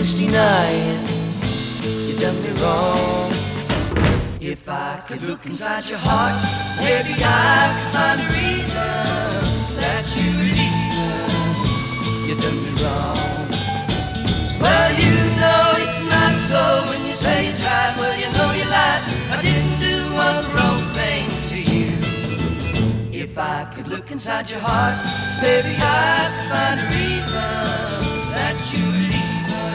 just denying you done me wrong. If I could look inside your heart, maybe I could find a reason that you were leaving. You done me wrong. Well, you know it's not so when you say you tried. Well, you know you lied. I didn't do one wrong thing to you. If I could look inside your heart, maybe I could find a reason that you